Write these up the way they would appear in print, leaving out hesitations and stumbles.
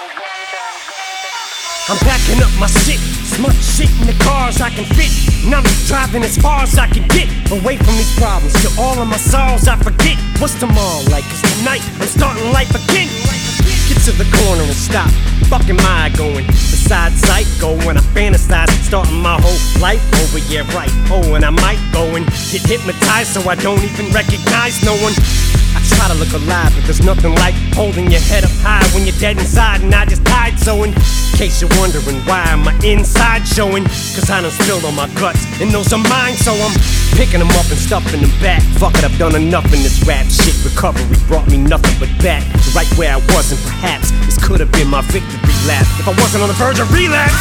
I'm backing up my shit, smart shit in the cars I can fit. And I'm driving as far as I can get away from these problems. To all of my sorrows I forget what's tomorrow like. Cause tonight I'm starting life again. Get to the corner and stop. Fuck am I going? Beside psycho when I fantasize, starting my whole life over, yeah right. Oh, and I might go and get hypnotized so I don't even recognize no one. I try to look alive, but there's nothing like holding your head up high when you're dead inside. And I just died, so in case you're wondering why my inside showing, cause I done spilled on my guts, and those are mine, so I'm picking them up and stuffing them back. Fuck it, I've done enough in this rap shit. Recovery brought me nothing but back to right where I was, and perhaps this could have been my victory lap if I wasn't on the verge of relapse.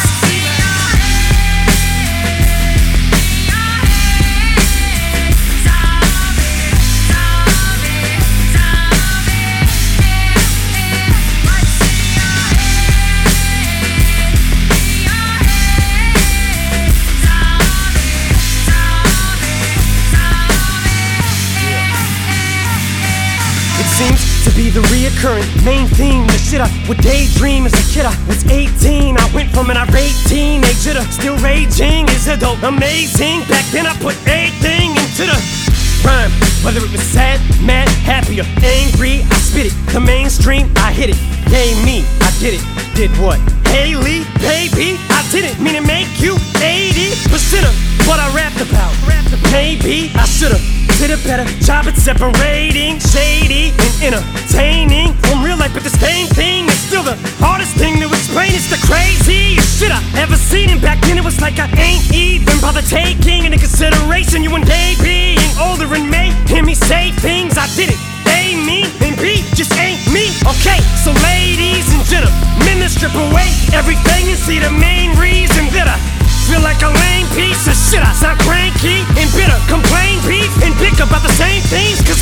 Seems to be the reoccurring main theme. The shit I would daydream as a kid. I was 18, I went from an irate teenager to still raging. Is it though amazing? Back then I put everything into the rhyme. Whether it was sad, mad, happy or angry, I spit it. The mainstream, I hit it. Yay me, I did it. Did what? Haley, baby, I didn't mean to make you 80% of what I rapped about. Maybe I should've did a better job at separating shady and entertaining from real life, but the same thing is still the hardest thing to explain. It's the craziest shit I ever seen, and back then it was like I ain't even bother taking into consideration you one day being older and may hear me say things I didn't. A, me, and B just ain't me. Okay, so ladies and gentlemen, let's strip away everything and see the main reason that I feel like a lame piece of shit. I sound cranky and bitter, complain, beef, and bicker about the same things. Cause